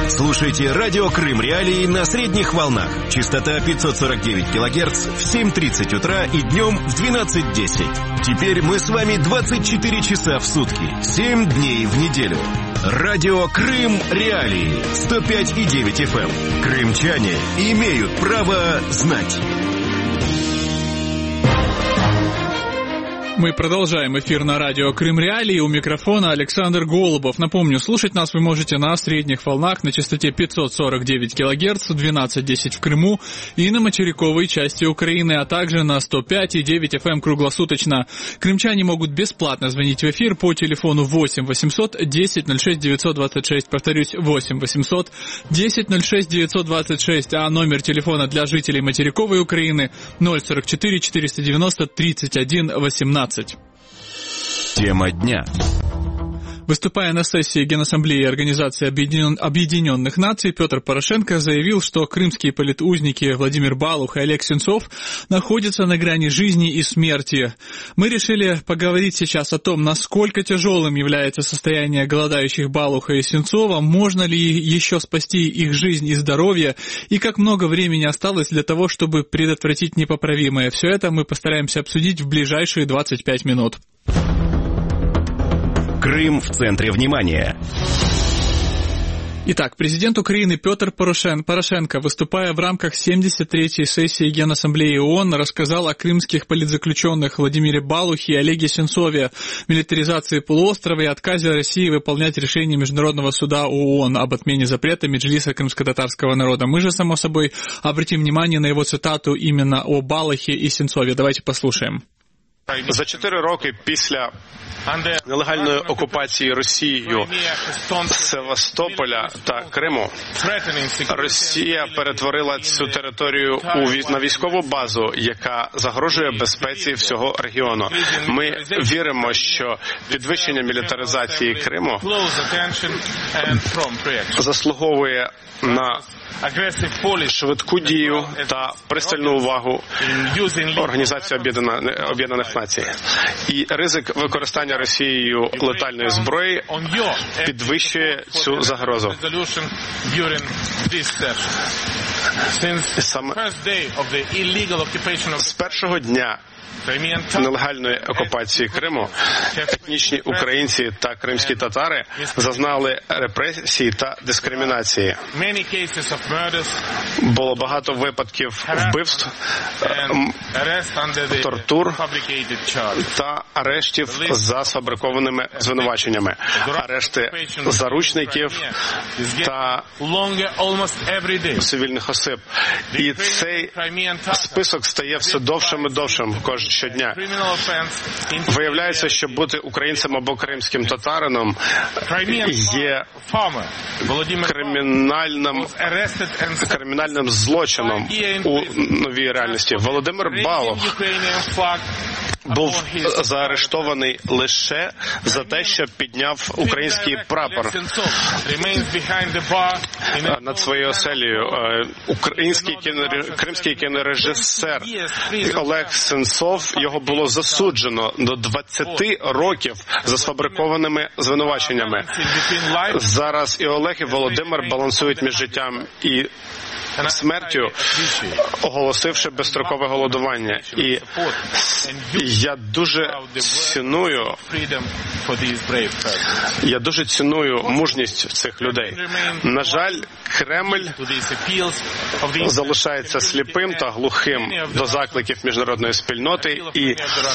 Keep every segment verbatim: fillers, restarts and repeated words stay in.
Слушайте радио Крым Реалии на средних волнах. Частота пятьсот сорок девять килогерц в семь тридцать утра и днем в двенадцать десять. Теперь мы с вами двадцать четыре часа в сутки, семь дней в неделю. Радио Крым Реалии сто пять и девять эф эм. Крымчане имеют право знать. Мы продолжаем эфир на радио Крым Реалии. У микрофона Александр Голубов. Напомню, слушать нас вы можете на средних волнах на частоте пятьсот сорок девять килогерц, двенадцать десять в Крыму и на материковой части Украины, а также на сто пять и девять эф эм круглосуточно. Крымчане могут бесплатно звонить в эфир по телефону восемь восемьсот десять ноль шесть девятьсот двадцать шесть. Повторюсь, восемь восемьсот десять ноль шесть девятьсот двадцать шесть, а номер телефона для жителей материковой Украины ноль сорок четыре четыреста девяносто тридцать один восемнадцать. Тема дня. Выступая на сессии Генассамблеи Организации Объединенных Наций, Петр Порошенко заявил, что крымские политузники Владимир Балух и Олег Сенцов находятся на грани жизни и смерти. Мы решили поговорить сейчас о том, насколько тяжелым является состояние голодающих Балуха и Сенцова, можно ли еще спасти их жизнь и здоровье, и как много времени осталось для того, чтобы предотвратить непоправимое. Все это мы постараемся обсудить в ближайшие двадцать пять минут. Крым в центре внимания. Итак, президент Украины Петр Порошенко, выступая в рамках семьдесят третьей сессии Генассамблеи ООН, рассказал о крымских политзаключенных Владимире Балухе и Олеге Сенцове, милитаризации полуострова и отказе России выполнять решение Международного суда ООН об отмене запрета Меджлиса крымско-татарского народа. Мы же, само собой, обратим внимание на его цитату именно о Балухе и Сенцове. Давайте послушаем. За чотири роки після нелегальної окупації Росією Севастополя та Криму Росія перетворила цю територію у, на військову базу, яка загрожує безпеці всього регіону. Ми віримо, що підвищення мілітаризації Криму заслуговує на швидку дію та пристальну увагу Організації Об'єднаних Націй. І ризик використання Росією летальної зброї підвищує цю загрозу. Саме з першого дня нелегальної окупації Криму етнічні українці та кримські татари зазнали репресій та дискримінації. Було багато випадків вбивств, тортур та арештів за сфабрикованими звинуваченнями, арешти заручників та цивільних осіб. І цей список стає все довшим і довшим щодня. Виявляється, що бути українцем або кримським татарином є кримінальним, кримінальним злочином у новій реальності. Володимир Балух був заарештований лише за те, що підняв український прапор над своєю оселею. Український кіно, кримський кінорежисер Олег Сенцов, його було засуджено до двадцяти років за сфабрикованими звинуваченнями. Зараз і Олег, і Володимир балансують між життям і смертю, оголосивши безстрокове голодування. І я дуже ціную, я дуже ціную мужність цих людей. На жаль, Кремль залишається сліпим та глухим до закликів міжнародної спільноти і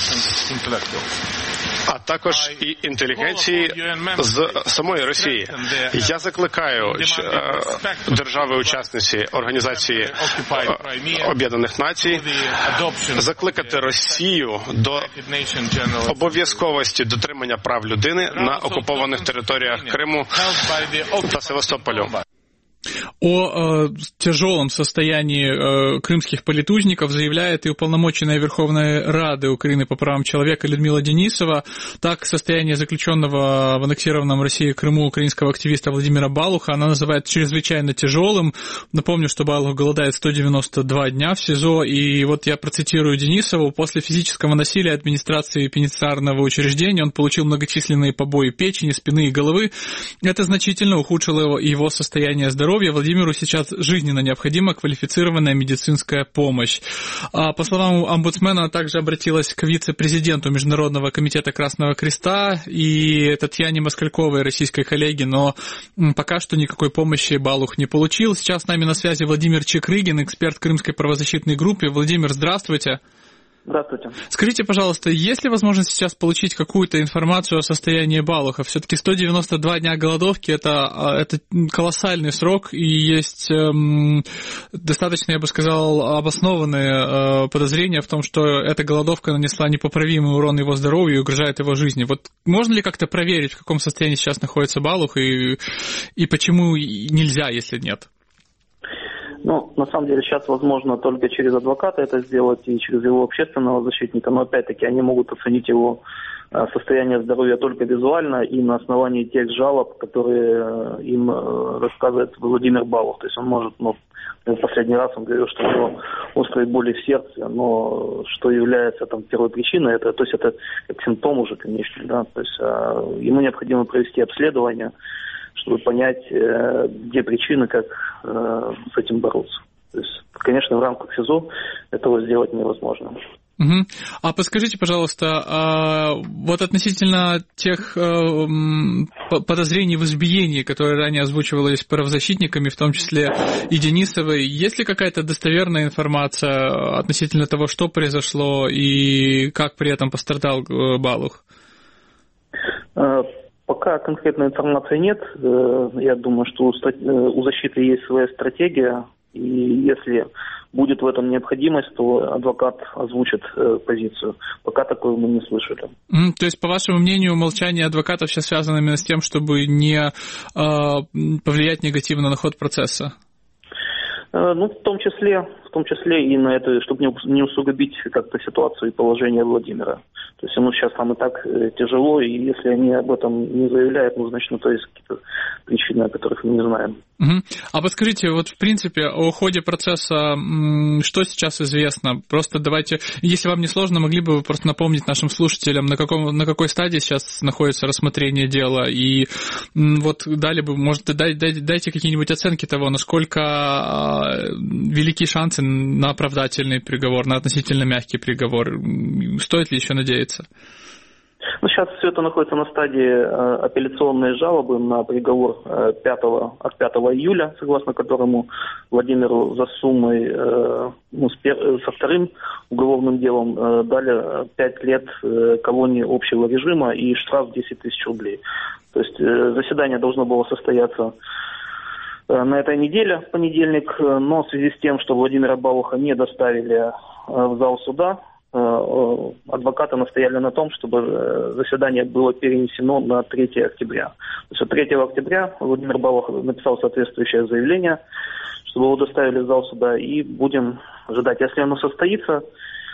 а також і інтелігенції з самої Росії. Я закликаю держави-учасниці Організації Об'єднаних Націй закликати Росію до обов'язковості дотримання прав людини на окупованих територіях Криму та Севастополю. О э, тяжелом состоянии э, крымских политузников заявляет и уполномоченная Верховной Рады Украины по правам человека Людмила Денисова. Так, состояние заключенного в аннексированном Россией Крыму украинского активиста Владимира Балуха она называет чрезвычайно тяжелым. Напомню, что Балух голодает сто девяносто два дня в СИЗО. И вот я процитирую Денисову. После физического насилия администрации пенитенциарного учреждения он получил многочисленные побои печени, спины и головы. Это значительно ухудшило его, его состояние здоровья. Владимиру сейчас жизненно необходима квалифицированная медицинская помощь. По словам омбудсмена, также обратилась к вице-президенту Международного комитета Красного Креста и Татьяне Москальковой, российской коллеге, но пока что никакой помощи Балух не получил. Сейчас с нами на связи Владимир Чекрыгин, эксперт Крымской правозащитной группы. Владимир, здравствуйте. Здравствуйте. Скажите, пожалуйста, есть ли возможность сейчас получить какую-то информацию о состоянии Балуха? Все-таки сто девяносто два дня голодовки это, это колоссальный срок, и есть эм, достаточно, я бы сказал, обоснованные э, подозрения в том, что эта голодовка нанесла непоправимый урон его здоровью и угрожает его жизни. Вот можно ли как-то проверить, в каком состоянии сейчас находится Балух, и, и почему нельзя, если нет? Ну, на самом деле, сейчас возможно только через адвоката это сделать и через его общественного защитника, но опять-таки они могут оценить его состояние здоровья только визуально и на основании тех жалоб, которые им рассказывает Владимир Балух. То есть он может, ну, в последний раз он говорил, что у него острые боли в сердце, но что является там первой причиной, это, то есть это как симптом уже, конечно, да, то есть а, ему необходимо провести обследование, чтобы понять, где причины, как э, с этим бороться. То есть, конечно, в рамках СИЗО этого сделать невозможно. Угу. А подскажите, пожалуйста, а вот относительно тех э, подозрений в избиении, которые ранее озвучивались правозащитниками, в том числе и Денисовой, есть ли какая-то достоверная информация относительно того, что произошло и как при этом пострадал Балух? Пока конкретной информации нет. Я думаю, что у защиты есть своя стратегия, и если будет в этом необходимость, то адвокат озвучит позицию. Пока такое мы не слышали. Mm, то есть, по вашему мнению, молчание адвокатов сейчас связано именно с тем, чтобы не э, повлиять негативно на ход процесса? Ну, в том числе, в том числе и на это, чтобы не усугубить как-то ситуацию и положение Владимира. То есть ему сейчас там и так тяжело, и если они об этом не заявляют, ну, значит, ну, то есть какие-то причины, о которых мы не знаем. Угу. А подскажите, вот в принципе о ходе процесса что сейчас известно? Просто давайте, если вам не сложно, могли бы вы просто напомнить нашим слушателям, на, каком, на какой стадии сейчас находится рассмотрение дела, и вот дали бы, может, дай, дай, дайте какие-нибудь оценки того, насколько велики шансы на оправдательный приговор, на относительно мягкий приговор. Стоит ли еще надеяться? Ну, сейчас все это находится на стадии э, апелляционной жалобы на приговор э, пятого, от пятого июля, согласно которому Владимиру за суммой э, ну, с пер, со вторым уголовным делом э, дали пять лет э, колонии общего режима и штраф десять тысяч рублей. То есть э, заседание должно было состояться э, на этой неделе, в понедельник, э, но в связи с тем, что Владимира Балуха не доставили э, в зал суда, адвокаты настояли на том, чтобы заседание было перенесено на третьего октября. То есть третьего октября Владимир Балух написал соответствующее заявление, чтобы его доставили в зал суда, и будем ожидать. Если оно состоится,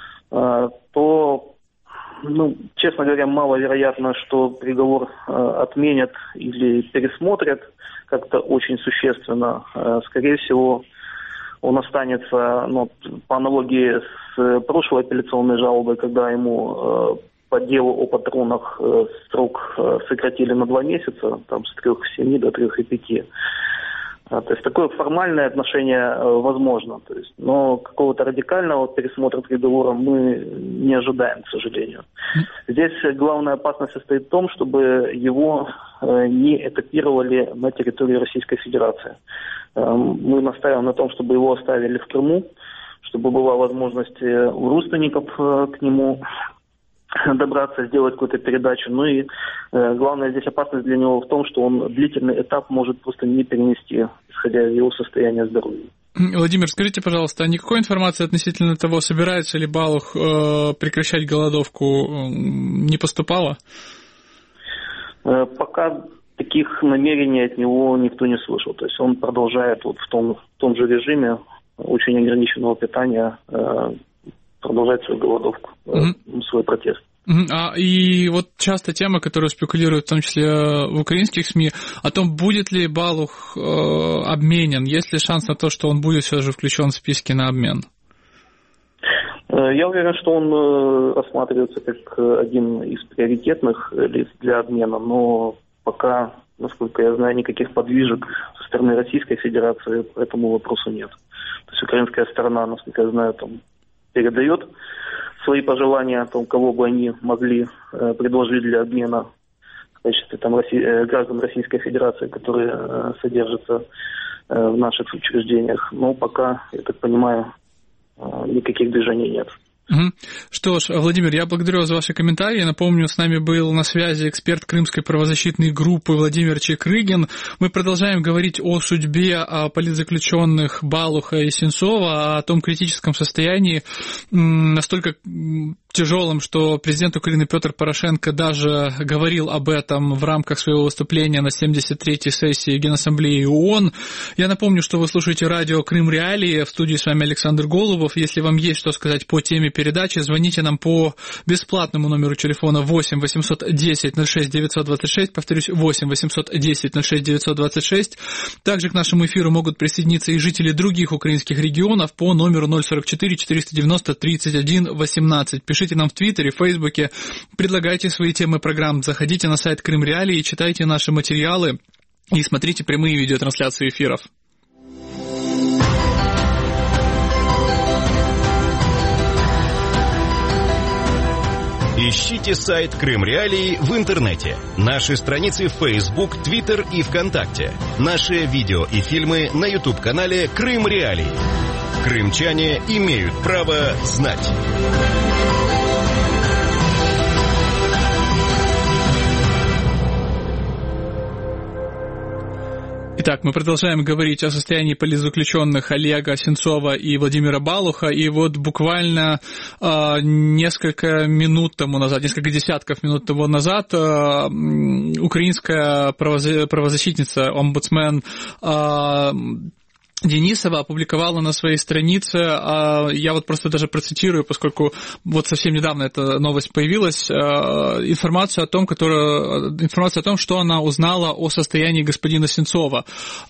то, ну, честно говоря, маловероятно, что приговор отменят или пересмотрят как-то очень существенно. Скорее всего, он останется, ну, по аналогии с прошлой апелляционной жалобой, когда ему э, по делу о патронах э, срок э, сократили на два месяца, там с трех и семи до трех и пяти. А, то есть такое формальное отношение э, возможно. То есть, но какого-то радикального пересмотра приговора мы не ожидаем, к сожалению. Здесь главная опасность состоит в том, чтобы его э, не этапировали на территории Российской Федерации. Мы настаиваем на том, чтобы его оставили в Крыму, чтобы была возможность у родственников к нему добраться, сделать какую-то передачу. Ну и э, главная здесь опасность для него в том, что он длительный этап может просто не перенести, исходя из его состояния здоровья. Владимир, скажите, пожалуйста, а никакой информации относительно того, собирается ли Балух э, прекращать голодовку, э, не поступало? Э, пока таких намерений от него никто не слышал. То есть он продолжает вот в том, в том же режиме очень ограниченного питания э, продолжать свою голодовку, mm-hmm. свой протест. А, и вот часто тема, которую спекулируют, в том числе в украинских СМИ, о том, будет ли Балух э, обменен, есть ли шанс на то, что он будет все же включен в списки на обмен? Я уверен, что он рассматривается как один из приоритетных лиц для обмена, но пока, насколько я знаю, никаких подвижек со стороны Российской Федерации по этому вопросу нет. То есть украинская сторона, насколько я знаю, там передает свои пожелания о том, кого бы они могли э, предложить для обмена в качестве там, России, граждан Российской Федерации, которые э, содержатся э, в наших учреждениях. Но пока, я так понимаю, э, никаких движений нет. Угу. Что ж, Владимир, я благодарю вас за ваши комментарии. Напомню, с нами был на связи эксперт крымской правозащитной группы Владимир Чекрыгин. Мы продолжаем говорить о судьбе политзаключенных Балуха и Сенцова, о том критическом состоянии, настолько тяжелом, что президент Украины Петр Порошенко даже говорил об этом в рамках своего выступления на семьдесят третьей сессии Генассамблеи ООН. Я напомню, что вы слушаете радио «Крым Реалии». В студии с вами Александр Голубов. Если вам есть что сказать по теме передачи, звоните нам по бесплатному номеру телефона восемь восемьсот десять ноль шесть девятьсот двадцать шесть, повторюсь, восемь восемьсот десять ноль шесть девятьсот двадцать шесть. Также к нашему эфиру могут присоединиться и жители других украинских регионов по номеру ноль сорок четыре четыреста девяносто тридцать один восемнадцать. Пишите нам в Твиттере, Фейсбуке, предлагайте свои темы программ, заходите на сайт Крым Реалии, читайте наши материалы и смотрите прямые видеотрансляции эфиров. Ищите сайт Крым Реалии в интернете, наши страницы в Facebook, Twitter и ВКонтакте, наши видео и фильмы на YouTube-канале Крым Реалии. Крымчане имеют право знать. Итак, мы продолжаем говорить о состоянии политзаключенных Олега Сенцова и Владимира Балуха. И вот буквально э, несколько минут тому назад, несколько десятков минут тому назад э, украинская правозащитница, омбудсмен э, Денисова опубликовала на своей странице, я вот просто даже процитирую, поскольку вот совсем недавно эта новость появилась, информацию о том, которая, информацию о том, что она узнала о состоянии господина Сенцова.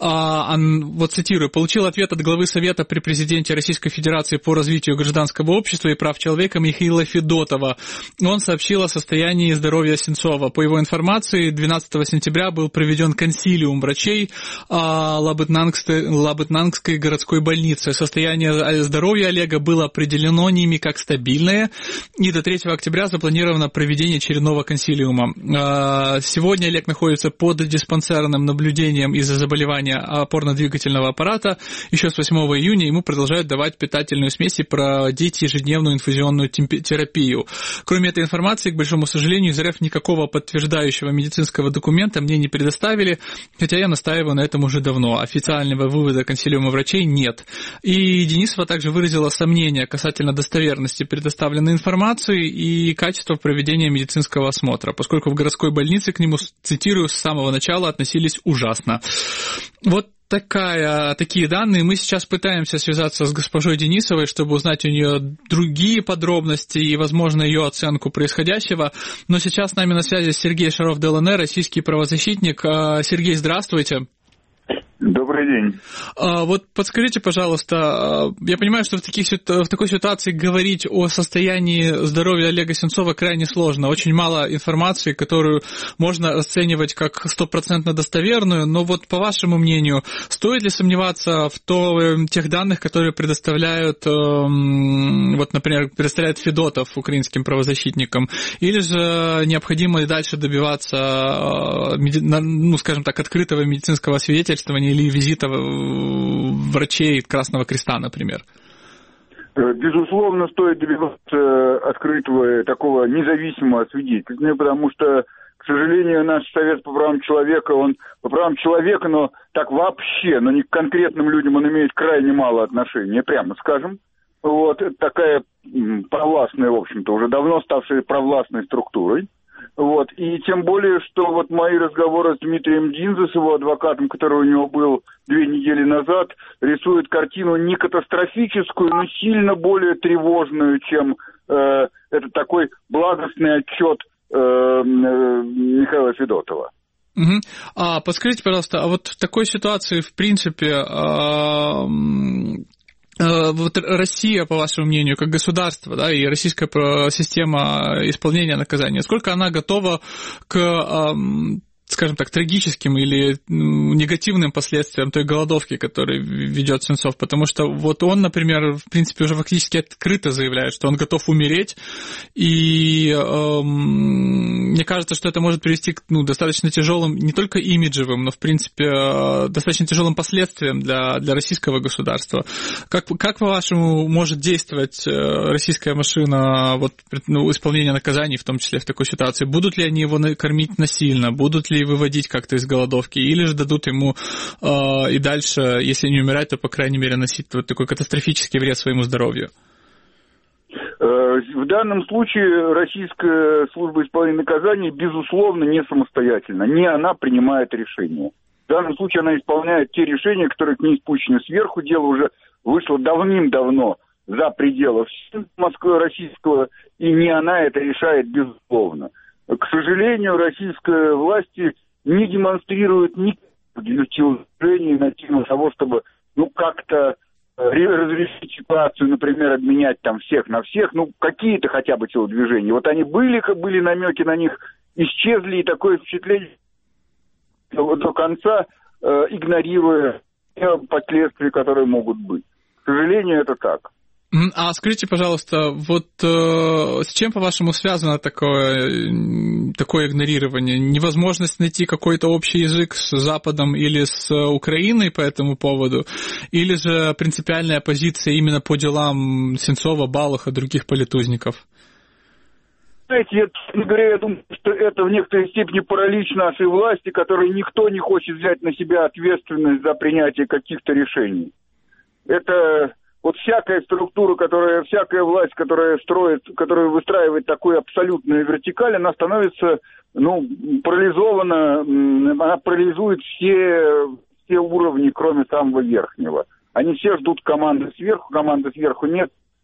Вот цитирую: «Получил ответ от главы Совета при президенте Российской Федерации по развитию гражданского общества и прав человека Михаила Федотова. Он сообщил о состоянии здоровья Сенцова. По его информации, двенадцатого сентября был проведен консилиум врачей Лабытнангской, Лабытнангской городской больницы. Состояние здоровья Олега было определено ними как стабильное, и до третьего октября запланировано проведение очередного консилиума. Сегодня Олег находится под диспансерным наблюдением из-за заболевания опорно-двигательного аппарата. Еще с восьмого июня ему продолжают давать питательную смесь и проводить ежедневную инфузионную терапию. Кроме этой информации, к большому сожалению, из РФ никакого подтверждающего медицинского документа мне не предоставили, хотя я настаиваю на этом уже давно. Официального вывода консилиума врачей нет». И Денисова также выразила сомнения касательно достоверности предоставленной информации и качества проведения медицинского осмотра, поскольку в городской больнице к нему, цитирую, с самого начала относились ужасно. Вот Такая, такие данные. Мы сейчас пытаемся связаться с госпожой Денисовой, чтобы узнать у нее другие подробности и, возможно, ее оценку происходящего. Но сейчас с нами на связи Сергей Шаров-ДЛНР, российский правозащитник. Сергей, здравствуйте. Добрый день. Вот подскажите, пожалуйста, я понимаю, что в, таких, в такой ситуации говорить о состоянии здоровья Олега Сенцова крайне сложно. Очень мало информации, которую можно расценивать как стопроцентно достоверную, но вот по вашему мнению, стоит ли сомневаться в то, тех данных, которые предоставляют, вот, например, предоставляет Федотов украинским правозащитникам, или же необходимо и дальше добиваться, ну, скажем так, открытого медицинского свидетельствования или визита врачей Красного Креста, например? Безусловно, стоит добиваться открытого такого независимого свидетельствования, потому что, к сожалению, наш Совет по правам человека, он по правам человека, но так вообще, но не к конкретным людям он имеет крайне мало отношения, прямо скажем. Вот, это такая провластная, в общем-то, уже давно ставшая провластной структурой. Вот. И тем более, что вот мои разговоры с Дмитрием Динзе, с его адвокатом, который у него был две недели назад, рисует картину не катастрофическую, но сильно более тревожную, чем э, этот такой благостный отчет э, э, Михаила Федотова. Угу. А подскажите, пожалуйста, а вот в такой ситуации, в принципе, а, а, вот Россия, по вашему мнению, как государство, да, и российская система исполнения наказания, сколько она готова к, а, скажем так, трагическим или негативным последствиям той голодовки, которую ведет Сенцов, потому что вот он, например, в принципе, уже фактически открыто заявляет, что он готов умереть, и э, мне кажется, что это может привести к ну, достаточно тяжелым, не только имиджевым, но, в принципе, э, достаточно тяжелым последствиям для, для российского государства. Как, как, по-вашему, может действовать российская машина вот, ну, исполнения наказаний, в том числе в такой ситуации? Будут ли они его кормить насильно? Будут ли выводить как-то из голодовки, или же дадут ему э, и дальше, если не умирать, то, по крайней мере, носить вот такой катастрофический вред своему здоровью? В данном случае российская служба исполнения наказаний, безусловно, не самостоятельна. Не она принимает решения. В данном случае она исполняет те решения, которые к ней спущены сверху. Дело уже вышло давным-давно за пределы Москвы российского, и не она это решает, безусловно. К сожалению, российская власть не демонстрирует никаких телодвижений на тему того, чтобы ну, как-то разрешить ситуацию, например, обменять там всех на всех, ну, какие-то хотя бы телодвижения. Вот они были, были намеки на них, исчезли, и такое впечатление до конца, э, игнорируя последствия, которые могут быть. К сожалению, это так. А скажите, пожалуйста, вот э, с чем, по-вашему, связано такое, такое игнорирование? Невозможность найти какой-то общий язык с Западом или с Украиной по этому поводу? Или же принципиальная позиция именно по делам Сенцова, Балуха, других политузников? Знаете, я, говоря, я думаю, что это в некоторой степени паралич нашей власти, которой никто не хочет взять на себя ответственность за принятие каких-то решений. Это... Вот всякая структура, которая, всякая власть, которая строит, которая выстраивает такую абсолютную вертикаль, она становится, ну, парализована, она парализует все, все уровни, кроме самого верхнего. Они все ждут команды сверху, команды сверху нет,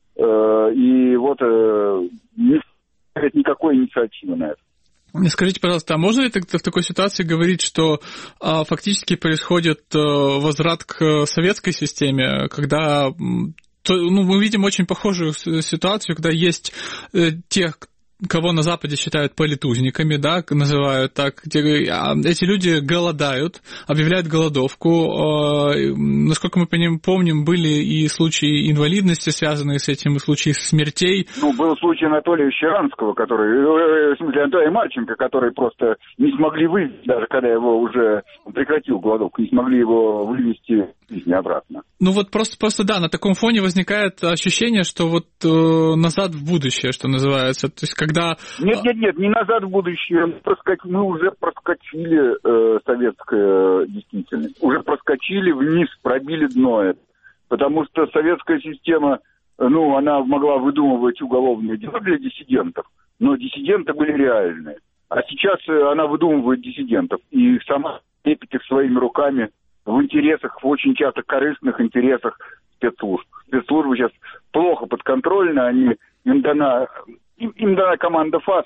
э, и вот э, нет никакой инициативы на это. Скажите, пожалуйста, а можно ли в такой ситуации говорить, что а, фактически происходит а, возврат к советской системе, когда то, ну, мы видим очень похожую ситуацию, когда есть э, те, кого на Западе считают политузниками, да, называют так, эти люди голодают, объявляют голодовку. Насколько мы помним, были и случаи инвалидности, связанные с этим, и случаи смертей. Ну, был случай Анатолия Щеранского, который, в смысле, Анатолия Марченко, который просто не смогли вывести, даже когда его уже прекратил голодовку, не смогли его вывести из жизни обратно. Ну вот просто, просто да, на таком фоне возникает ощущение, что вот э, назад в будущее, что называется, то есть когда... Нет, нет, нет, не назад в будущее, мы уже проскочили э, советскую действительность, уже проскочили вниз, пробили дно это, потому что советская система, ну, она могла выдумывать уголовные дела для диссидентов, но диссиденты были реальные, а сейчас она выдумывает диссидентов и сама лепит их своими руками в интересах, в очень часто корыстных интересах спецслужб. Спецслужбы сейчас плохо подконтрольны, они, им дана, им, им дана команда ФАС,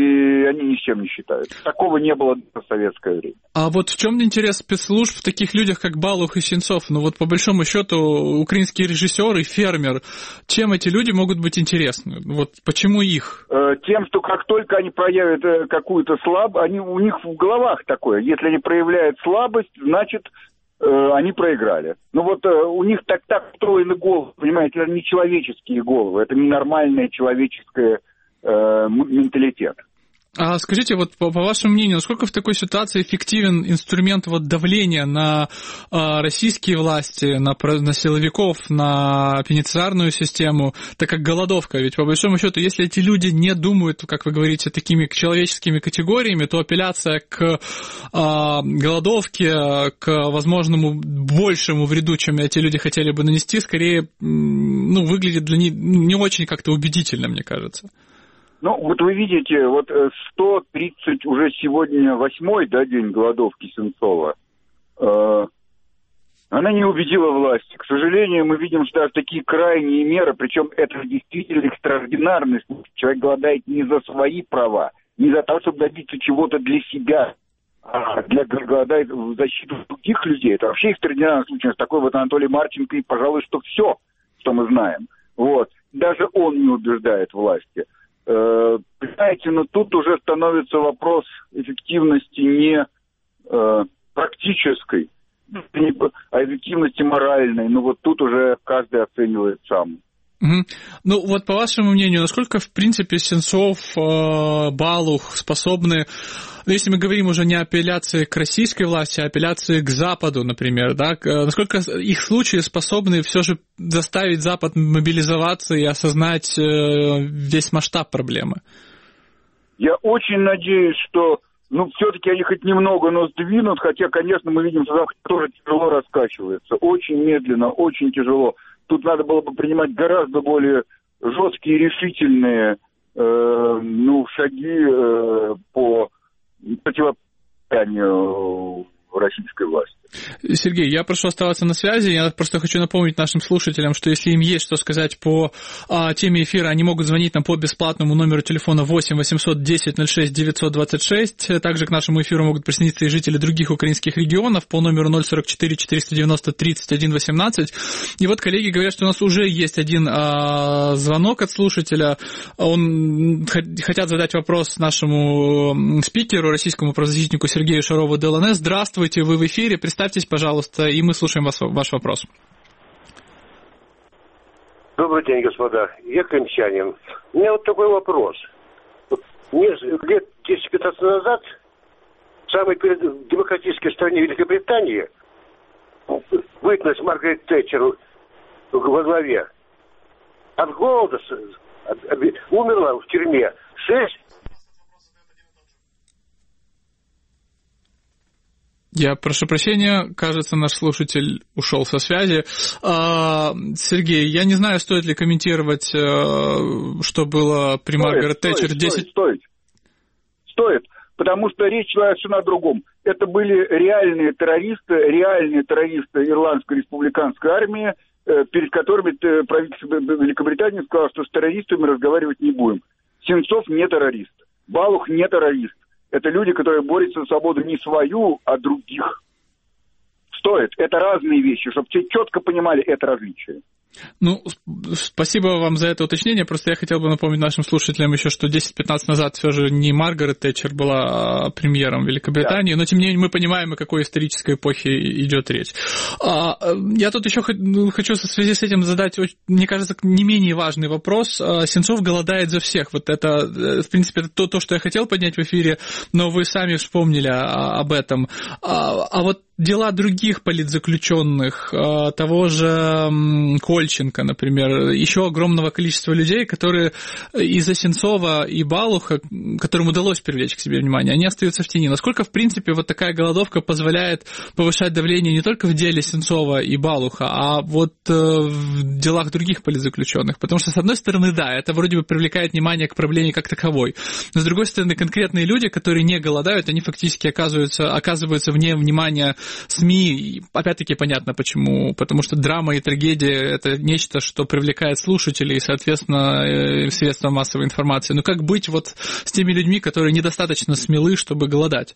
и они ни с чем не считают. Такого не было в советское время. А вот в чем интерес спецслужб в таких людях, как Балух и Сенцов? Ну вот по большому счету украинский режиссер и фермер, чем эти люди могут быть интересны? Вот почему их? Тем, что как только они проявят какую-то слабость, они, у них в головах такое, если они проявляют слабость, значит... они проиграли. Ну вот у них так, так устроены головы, понимаете, это не человеческие головы, это не нормальный человеческий э, менталитет. А скажите, вот по, по вашему мнению, насколько в такой ситуации эффективен инструмент вот давления на а, российские власти, на, на силовиков, на пенитенциарную систему, так как голодовка? Ведь по большому счету, если эти люди не думают, как вы говорите, такими человеческими категориями, то апелляция к а, голодовке, к возможному большему вреду, чем эти люди хотели бы нанести, скорее ну, выглядит для них не очень как-то убедительно, мне кажется. Ну, вот вы видите, вот сто тридцать уже сегодня восьмой, да, день голодовки Сенцова. Э, она не убедила власти. К сожалению, мы видим, что даже такие крайние меры, причем это действительно экстраординарный случай. Человек голодает не за свои права, не за то, чтобы добиться чего-то для себя, а для голодает в защиту других людей. Это вообще экстраординарный случай. Такой вот Анатолий Марченко, и, пожалуй, что все, что мы знаем. Вот. Даже он не убеждает власти. Э, понимаете, но тут уже становится вопрос эффективности не э, практической, а эффективности моральной. Ну вот тут уже каждый оценивает сам. Угу. Ну вот по вашему мнению, насколько в принципе Сенцов, э, Балух способны, ну, если мы говорим уже не о апелляции к российской власти, а апелляции к Западу, например, да, насколько их случаи способны все же заставить Запад мобилизоваться и осознать э, весь масштаб проблемы? Я очень надеюсь, что ну, все-таки они хоть немного, но сдвинут, хотя, конечно, мы видим, что Запад тоже тяжело раскачивается, очень медленно, очень тяжело. Тут надо было бы принимать гораздо более жесткие, решительные э, ну, шаги э, по противостоянию российской власти. Сергей, я прошу оставаться на связи. Я просто хочу напомнить нашим слушателям, что если им есть что сказать по а, теме эфира, они могут звонить нам по бесплатному номеру телефона восемь восемьсот десять ноль шесть девятьсот двадцать шесть. Также к нашему эфиру могут присоединиться и жители других украинских регионов по номеру ноль сорок четыре четыреста девяносто тридцать один восемнадцать. И вот коллеги говорят, что у нас уже есть один а, звонок от слушателя. Он хотят задать вопрос нашему спикеру, российскому правозащитнику Сергею Шарову ДЛНС. Здравствуйте, вы в эфире. Представьтесь, пожалуйста, и мы слушаем вас, ваш вопрос. Добрый день, господа. Я крымчанин. У меня вот такой вопрос. Мне лет десять-пятнадцать назад в самой демократической стране Великобритании выдалась Маргарет Тэтчер во главе. От голода умерла в тюрьме шесть. Я прошу прощения, кажется, наш слушатель ушел со связи. Сергей, я не знаю, стоит ли комментировать, что было при Маргарет Тэтчер. Стоит, десять... стоит, стоит, потому что речь шла совершенно о другом. Это были реальные террористы, реальные террористы Ирландской республиканской армии, перед которыми правительство Великобритании сказало, что с террористами разговаривать не будем. Сенцов не террорист, Балух не террорист. Это люди, которые борются за свободу не свою, а других. Стоит. Это разные вещи, чтобы все четко понимали это различие. Ну, спасибо вам за это уточнение. Просто я хотел бы напомнить нашим слушателям еще, что десять-пятнадцать назад все же не Маргарет Тэтчер была премьером Великобритании, да. Но тем не менее мы понимаем, о какой исторической эпохе идет речь. Я тут еще хочу в связи с этим задать, мне кажется, не менее важный вопрос. Сенцов голодает за всех. Вот это, в принципе, это то, то, что я хотел поднять в эфире, но вы сами вспомнили об этом. А вот дела других политзаключенных, того же Кольченко, например, еще огромного количества людей, которые из-за Сенцова и Балуха, которым удалось привлечь к себе внимание, они остаются в тени. Насколько, в принципе, вот такая голодовка позволяет повышать давление не только в деле Сенцова и Балуха, а вот в делах других политзаключенных? Потому что, с одной стороны, да, это вроде бы привлекает внимание к проблеме как таковой, но, с другой стороны, конкретные люди, которые не голодают, они фактически оказываются, оказываются вне внимания СМИ. Опять-таки понятно почему. Потому что драма и трагедия — это нечто, что привлекает слушателей и, соответственно, средства массовой информации. Но как быть вот с теми людьми, которые недостаточно смелы, чтобы голодать?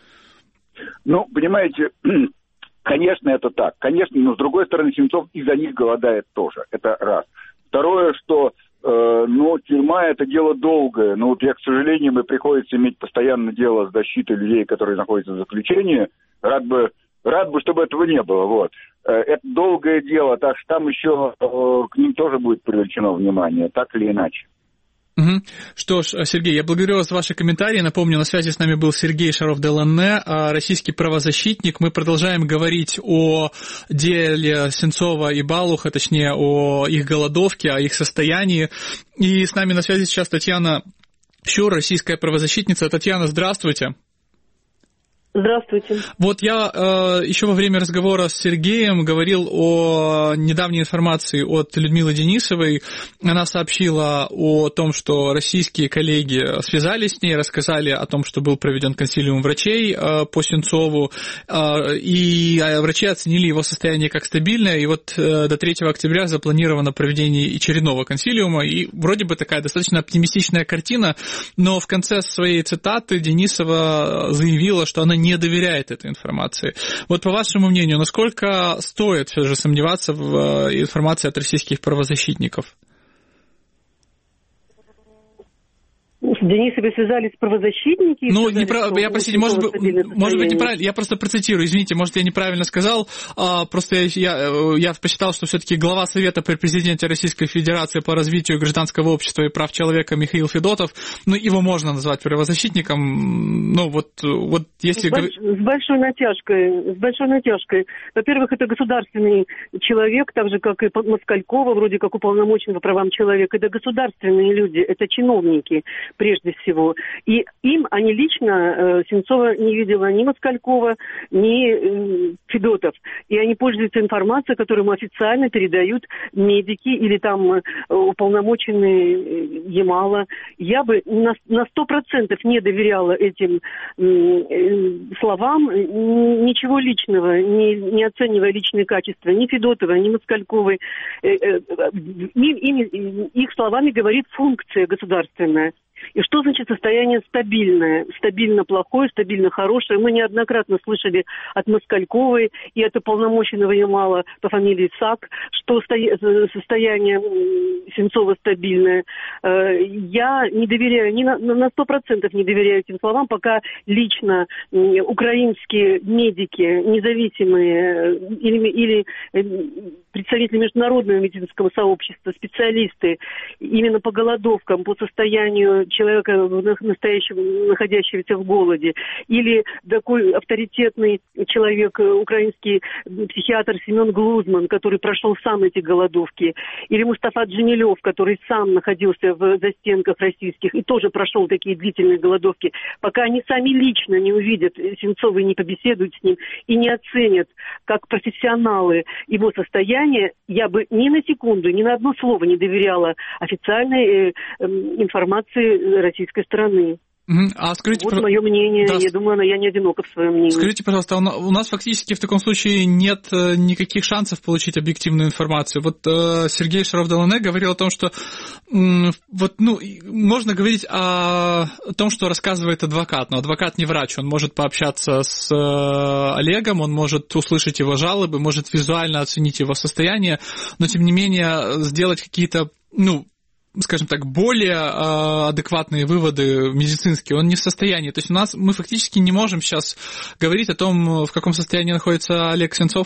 Ну, понимаете, конечно, это так. Конечно, но с другой стороны, Сенцов из-за них голодает тоже. Это раз. Второе, что э, ну, тюрьма — это дело долгое. Но вот я, к сожалению, мне приходится иметь постоянно дело с защитой людей, которые находятся в заключении. Рад бы, рад бы, чтобы этого не было. Вот. Это долгое дело, так что там еще э, к ним тоже будет привлечено внимание, так или иначе. Угу. Что ж, Сергей, я благодарю вас за ваши комментарии. Напомню, на связи с нами был Сергей Шаров ДЛН, российский правозащитник. Мы продолжаем говорить о деле Сенцова и Балуха, точнее, о их голодовке, о их состоянии. И с нами на связи сейчас Татьяна Щур, российская правозащитница. Татьяна, здравствуйте. Здравствуйте. Вот я э, еще во время разговора с Сергеем говорил о недавней информации от Людмилы Денисовой. Она сообщила о том, что российские коллеги связались с ней, рассказали о том, что был проведен консилиум врачей э, по Сенцову, э, и врачи оценили его состояние как стабильное, и вот э, до третьего октября запланировано проведение очередного консилиума, и вроде бы такая достаточно оптимистичная картина, но в конце своей цитаты Денисова заявила, что она не доверяет этой информации. Вот по вашему мнению, насколько стоит все же сомневаться в информации от российских правозащитников? С Денисовой связались правозащитники? Ну, не про... я, простите, может, быть, может быть, неправильно, я просто процитирую, извините, может, я неправильно сказал, а, просто я, я посчитал, что все-таки глава Совета при президенте Российской Федерации по развитию гражданского общества и прав человека Михаил Федотов, ну, его можно назвать правозащитником, ну, вот, вот если... С, больш... с большой натяжкой, с большой натяжкой. Во-первых, это государственный человек, так же, как и Москалькова, вроде как уполномочен по правам человека, это государственные люди, это чиновники, прежде всего. И им, они лично, э, Сенцова не видела ни Москалькова, ни э, Федотов. И они пользуются информацией, которую ему официально передают медики или там э, уполномоченные Ямала. Я бы на сто процентов не доверяла этим э, э, словам, ничего личного, не, не оценивая личные качества ни Федотова, ни Москальковой. Э, э, им, им, их словами говорит функция государственная. И что значит состояние стабильное? Стабильно плохое, стабильно хорошее. Мы неоднократно слышали от Москальковой и от уполномоченного Ямала по фамилии Сак, что состояние Сенцова стабильное. Я не доверяю, ни на сто процентов не доверяю этим словам, пока лично украинские медики, независимые или, или представители международного медицинского сообщества, специалисты именно по голодовкам, по состоянию человека, настоящего, находящегося в голоде, или такой авторитетный человек, украинский психиатр Семен Глузман, который прошел сам эти голодовки, или Мустафа Джемилев, который сам находился в застенках российских и тоже прошел такие длительные голодовки, пока они сами лично не увидят Сенцова и не побеседуют с ним и не оценят как профессионалы его состояние, я бы ни на секунду, ни на одно слово не доверяла официальной э, э, информации российской стороны. А скажите, вот мое мнение, да, я думаю, я не одинока в своем мнении. Скажите, пожалуйста, у нас фактически в таком случае нет никаких шансов получить объективную информацию. Вот э, Сергей Шараф-Делане говорил о том, что э, вот, ну, можно говорить о, о том, что рассказывает адвокат, но адвокат не врач, он может пообщаться с э, Олегом, он может услышать его жалобы, может визуально оценить его состояние, но тем не менее сделать какие-то, ну, скажем так, более э, адекватные выводы медицинские, он не в состоянии. То есть у нас мы фактически не можем сейчас говорить о том, в каком состоянии находится Олег Сенцов.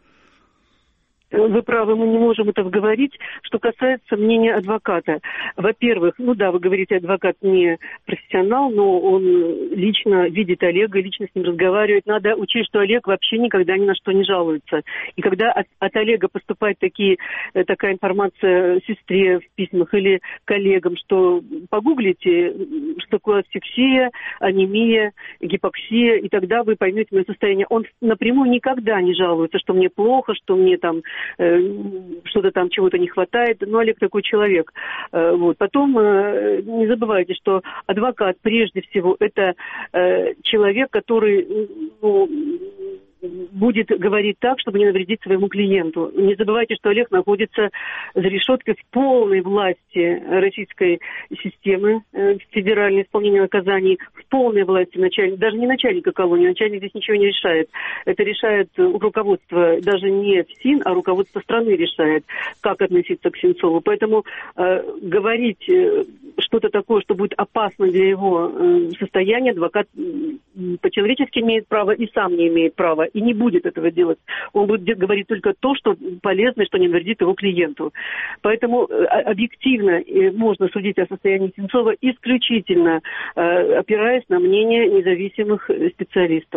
Вы правы, мы не можем это говорить. Что касается мнения адвоката. Во-первых, ну да, вы говорите, адвокат не профессионал, но он лично видит Олега, лично с ним разговаривает. Надо учесть, что Олег вообще никогда ни на что не жалуется. И когда от, от Олега поступает такие, такая информация сестре в письмах или коллегам, что погуглите, что такое асфиксия, анемия, гипоксия, и тогда вы поймете мое состояние. Он напрямую никогда не жалуется, что мне плохо, что мне там что-то там, чего-то не хватает. Но Олег такой человек. Вот. Потом не забывайте, что адвокат прежде всего это человек, который, ну, будет говорить так, чтобы не навредить своему клиенту. Не забывайте, что Олег находится за решеткой в полной власти российской системы э, федерального исполнения наказаний, в полной власти начальника, даже не начальника колонии, начальник здесь ничего не решает. Это решает руководство, даже не ФСИН, а руководство страны решает, как относиться к Сенцову. Поэтому э, говорить э, что-то такое, что будет опасно для его э, состояния, адвокат э, по-человечески имеет право и сам не имеет права. И не будет этого делать. Он будет говорить только то, что полезно, что не навредит его клиенту. Поэтому объективно можно судить о состоянии Сенцова исключительно опираясь на мнение независимых специалистов.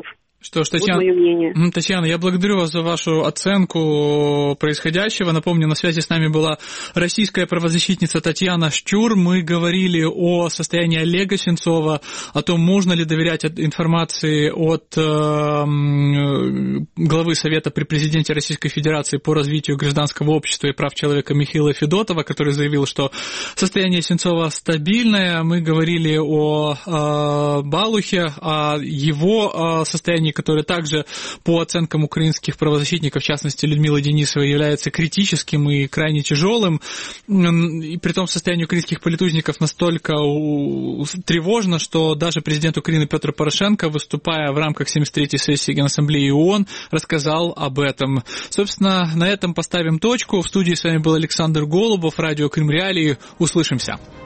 Что ж, Татьяна, вот мое мнение. Татьяна, я благодарю вас за вашу оценку происходящего. Напомню, на связи с нами была российская правозащитница Татьяна Штюр. Мы говорили о состоянии Олега Сенцова, о том, можно ли доверять информации от э, главы Совета при президенте Российской Федерации по развитию гражданского общества и прав человека Михаила Федотова, который заявил, что состояние Сенцова стабильное. Мы говорили о э, Балухе, о его э, состоянии, которое также, по оценкам украинских правозащитников, в частности Людмилы Денисовой, является критическим и крайне тяжелым. И при том состояние украинских политузников настолько тревожно, что даже президент Украины Петр Порошенко, выступая в рамках семьдесят третьей сессии Генассамблеи ООН, рассказал об этом. Собственно, на этом поставим точку. В студии с вами был Александр Голубов, радио Крым Реалии. Услышимся.